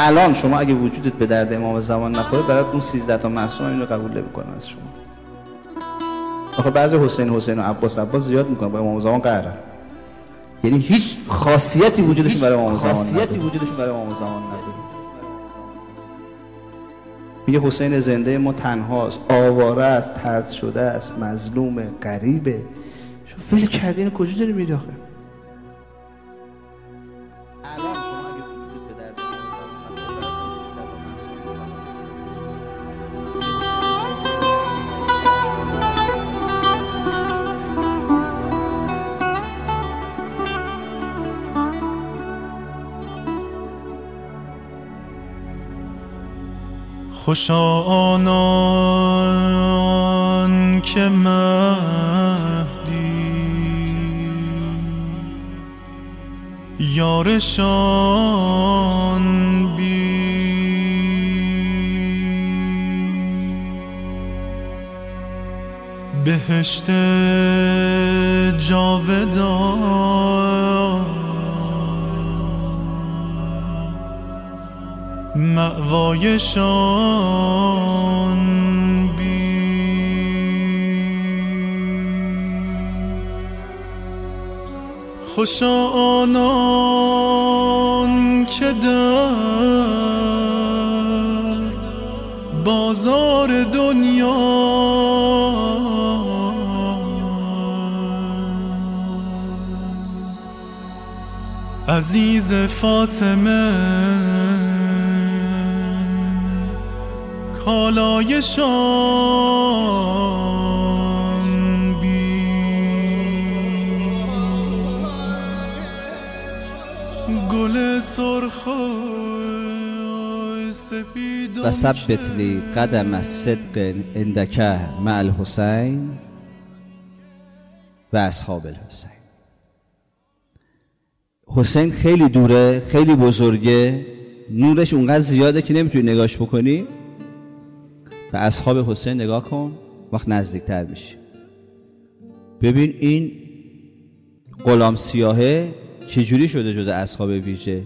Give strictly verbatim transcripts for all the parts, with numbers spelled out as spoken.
الان شما اگه وجودت به درد امام زمان نخوره، برات اون سیزده تا معصوم اینو قبول نمی‌کنن از شما. آخه بعضی حسین حسین و عباس عباس زیاد میکنن، با امام زمان قهرن. یعنی هیچ خاصیتی وجودشون برای امام زمان نداره. خاصیتی وجودشون برای امام زمان نداره. میگه حسین زنده ما تنهاست، آواره است، طرد شده است، مظلومه، غریبه. شو ول کردین کجا داری میری آخه؟ الان شما اگه وجود به درد خوشا آنان که مهدی یارشان بی بهشت جاودان مأوایشان بی خوشا آنان که در بازار دنیا عزیز فاطمه کالایشان بی گل سرخ سپید و ثبت لی قدم الصدق عندک مع الحسین و اصحاب الحسین. حسین خیلی دوره، خیلی بزرگه، نورش اونقدر زیاده که نمیتونی نگاش بکنی. به اصحاب حسین نگاه کن وقت نزدیکتر میشی. ببین این غلام سیاهه چجوری شده جز اصحاب ویژه.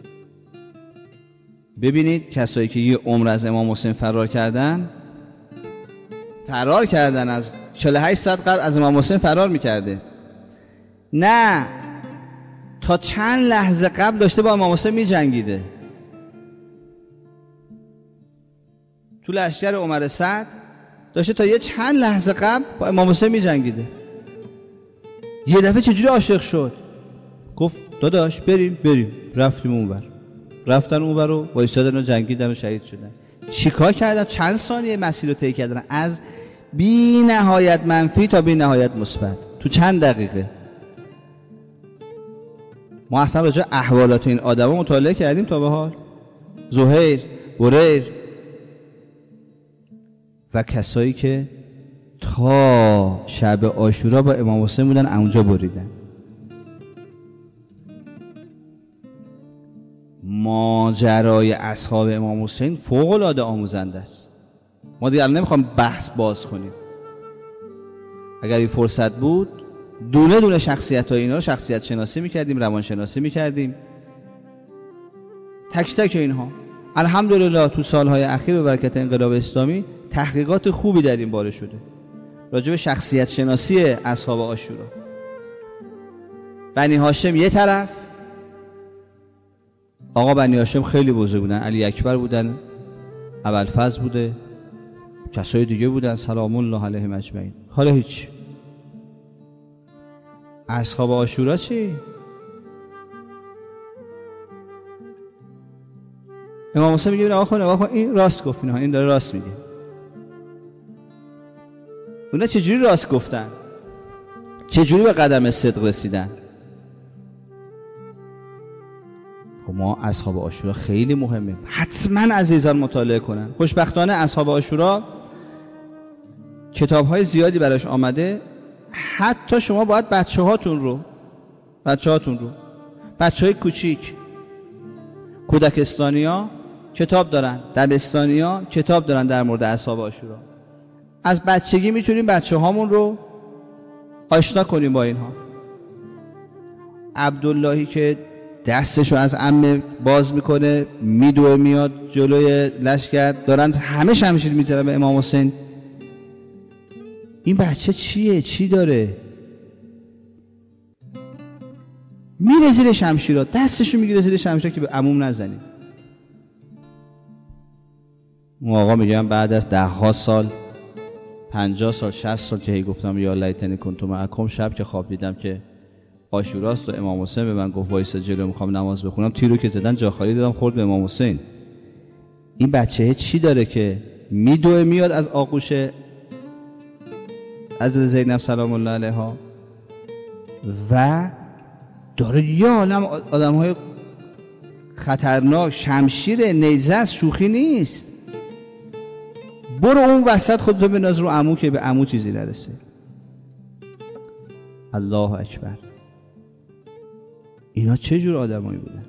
ببینید کسایی که یه عمر از امام حسین فرار کردن فرار کردن از چهل و هشت ساعت قبل از امام حسین فرار میکرده، نه تا چند لحظه قبل داشته با امام حسین میجنگیده. تو لشکر عمر سعد داشته تا یه چند لحظه قبل با امام حسین میجنگیده. یه دفعه چجوری عاشق شد؟ گفت داداش بریم بریم. رفتیم اونور، رفتن اونور رو وایسادن و جنگیدن و شهید شدن. چیکار کردن؟ چند ثانیه مسیر رو طی کردن، از بی نهایت منفی تا بی نهایت مثبت تو چند دقیقه. ما اصلا راجع احوالات این آدما مطالعه کردیم تا به حال. زهیر، بریر و کسایی که تا شب عاشورا با امام حسین بودن اونجا بریدن. ماجرای اصحاب امام حسین فوق العاده آموزنده است. ما دیگه الان نمیخوام بحث باز کنیم. اگر این فرصت بود دونه دونه شخصیت های اینا رو شخصیت شناسی میکردیم، روان شناسی میکردیم، تک تک اینها. الحمدلله تو سالهای اخیر به برکت انقلاب اسلامی تحقیقات خوبی در این باره شده راجع به شخصیت شناسی اصحاب عاشورا. بنی هاشم یه طرف، آقا بنی هاشم خیلی بزرگ بودن، علی اکبر بودن، ابوالفضل بوده، کسای دیگه بودن سلام الله علیهم اجمعین. حالا هیچ. اصحاب عاشورا چی؟ امام حسین میگه آقا نگاه کن این راست گفت، این داره راست میگه. اونا چجوری راست گفتن؟ چجوری به قدم صدق رسیدن؟ خب ما اصحاب عاشورا خیلی مهمه، حتما عزیزان مطالعه کنن. خوشبختانه اصحاب عاشورا کتاب‌های زیادی براش آمده. حتی شما باید بچه هاتون رو بچه هاتون رو بچه های کوچیک، کودکستانی ها کتاب دارن، دبستانی ها کتاب دارن در مورد اصحاب عاشورا. از بچگی میتونیم بچه هامون رو آشنا کنیم با اینها. عبداللهی که دستشو از عمه باز میکنه، میدوه میاد جلوی لشکر، دارن همه شمشیر میزنن به امام حسین. این بچه چیه؟ چی داره؟ میره زیر شمشیرها، دستشو میگیره زیر شمشیرها که به عموم نزنی. اون آقا میگم بعد از ده ها سال، پنجاه سال، شصت سال که هی گفتم یا لیتنی کنت معکم، شب که خواب دیدم که عاشوراست و امام حسین به من گفت وایسا جلو میخوام نماز بخونم، تیرو که زدن جا خالی دادم خورد به امام حسین. این بچه چی داره که میدوه میاد از آغوش از زینب سلام الله علیها و داره یه عالم آدم های خطرناک، شمشیر، نیزه است، شوخی نیست. برو اون وسط خودتو بنداز رو عمو که به عمو چیزی نرسه. الله اکبر. اینا چه جور آدمایی بودن؟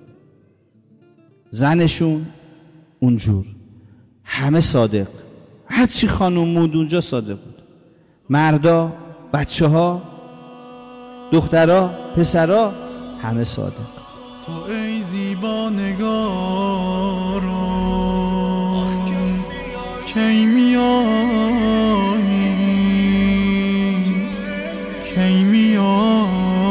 زنشون اونجور، همه صادق، هرچی خانم موند اونجا صادق بود. مردا، بچه ها، دخترها، پسرها، همه صادق. تو ای زیبا نگاران کی میایی، کی میایی،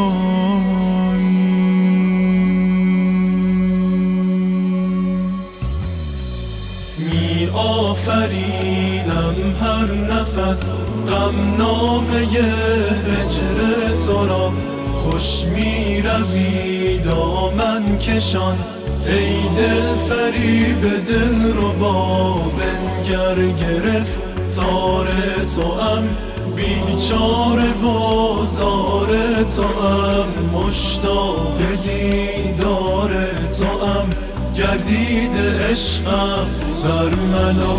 می آفریدم هر نفس غم نامه هجر تو را، خوش می روی دامن کشان ای دل فریب دل رو با بنگر گرفت تار تو ام، بیچاره و زار تو ام، مشتاق دیدار تو ام، گردید عشقم بر منو.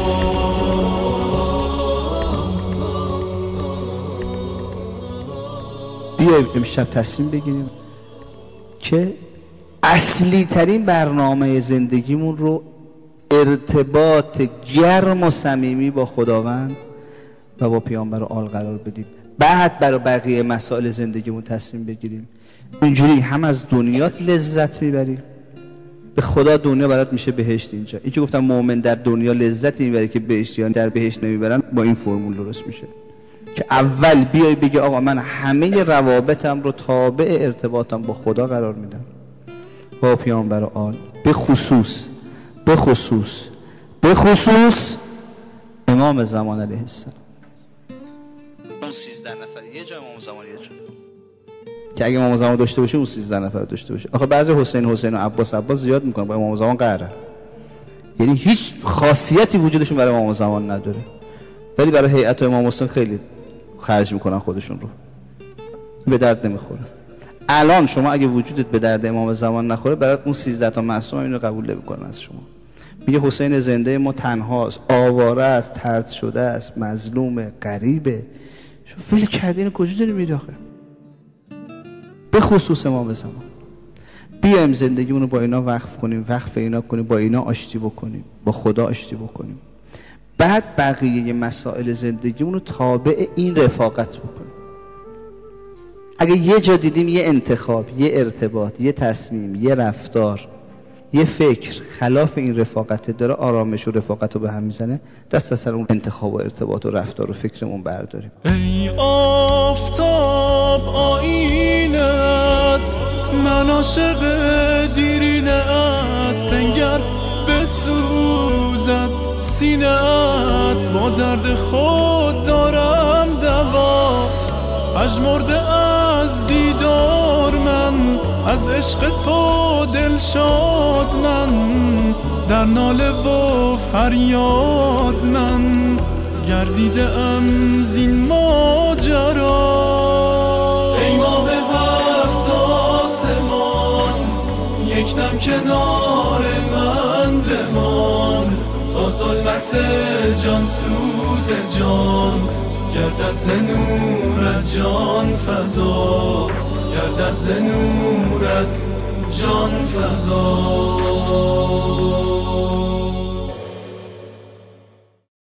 بیاییم امشب تصمیم بگیریم که اصلی ترین برنامه زندگیمون رو ارتباط گرم و صمیمی با خداوند و با پیامبر آل قرار بدیم، بعد برای بقیه مسائل زندگیمون تصمیم بگیریم. اینجوری هم از دنیات لذت میبریم، به خدا دنیا برات میشه بهشت. اینجا این که گفتم مؤمن در دنیا لذت میبره که بهشتیان در بهشت نمیبرن، با این فرمول درست میشه که اول بیای بگی آقا من همه روابطم رو تابع ارتباطم با خدا قرار میدم، با پیامبر آل، به خصوص به خصوص به خصوص امام زمان علیه السلام. اون سیزده نفر یه جا امام زمان یه جا که اگه امام زمان داشته باشه اون سیزده نفر داشته باشه. آخه بعضی حسین حسین و عباس عباس زیاد میکنن، با امام زمان قهره، یعنی هیچ خاصیتی وجودشون برای امام زمان نداره، ولی برای هیئت امام حسین خیلی خرج میکنن خودشون رو، به درد نمیخوره. الان شما اگه وجودت به درد امام زمان نخوره، برات اون سیزده تا معصوم اینو قبول نمیکنن از شما. میگه حسین زنده ما تنهاست، آواره است، طرد شده است، مظلومه، غریبه. شما فیل کردین کجا داری میری آخه؟ به خصوص امام زمان بیایم زندگیمون رو با اینا وقف کنیم، وقف اینا کنیم، با اینا آشتی بکنیم، با خدا آشتی بکنیم، بعد بقیه مسائل زندگیمون رو تابع این رفاقت بکنیم. اگه یه جا دیدیم یه انتخاب، یه ارتباط، یه تصمیم، یه رفتار، یه فکر خلاف این رفاقت داره آرامش و رفاقت رو به هم میزنه، دست از سر اون انتخاب و ارتباط و رفتار و فکرمون برداریم. ای آفتاب آینت، من عاشق دیرینت، بنگر بسوزد سینت، با درد خود دارم دوا، پژمرده از دیدار من، از عشق تو دلشاد من، در ناله و فریاد من، گردیده ام زین ماجرا. ای ماه هفت آسمان، یک دم کنار من بمان، تا ظلمت جان سوز جان، گردد ز نورت جان فضا، گردد ز نورت جان فضا.